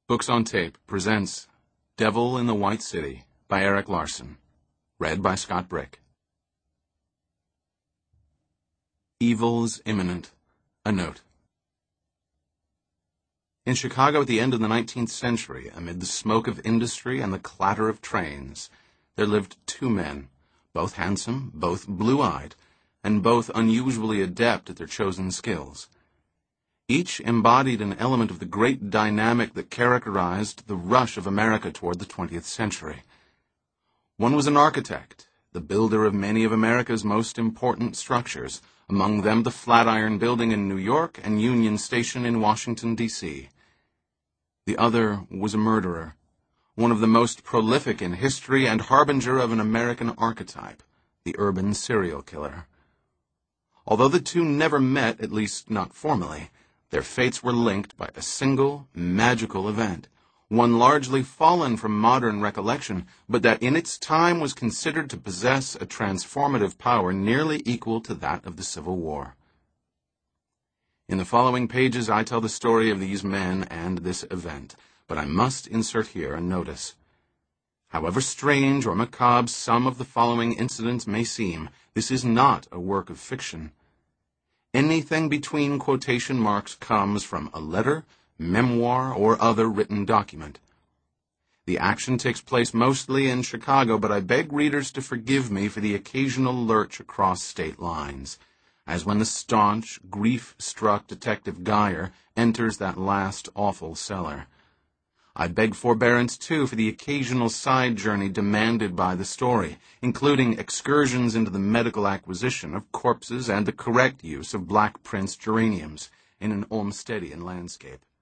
Books on Tape presents Devil in the White City by Erik Larson. Read by Scott Brick. Evil's imminent. A note. In Chicago at the end of the 19th century, amid the smoke of industry and the clatter of trains, there lived two men, both handsome, both blue-eyed, and both unusually adept at their chosen skills. Each embodied an element of the great dynamic that characterized the rush of America toward the 20th century. One was an architect, the builder of many of America's most important structures, among them the Flatiron Building in New York and Union Station in Washington, D.C. The other was a murderer, one of the most prolific in history and harbinger of an American archetype, the urban serial killer. Although the two never met, at least not formally, their fates were linked by a single, magical event, one largely fallen from modern recollection, but that in its time was considered to possess a transformative power nearly equal to that of the Civil War. In the following pages, I tell the story of these men and this event, but I must insert here a notice. However strange or macabre some of the following incidents may seem, this is not a work of fiction. Anything between quotation marks comes from a letter, memoir, or other written document. The action takes place mostly in Chicago, but I beg readers to forgive me for the occasional lurch across state lines, as when the staunch, grief-struck Detective Geyer enters that last awful cellar. I beg forbearance, too, for the occasional side journey demanded by the story, including excursions into the medical acquisition of corpses and the correct use of Black Prince geraniums in an Olmstedian landscape.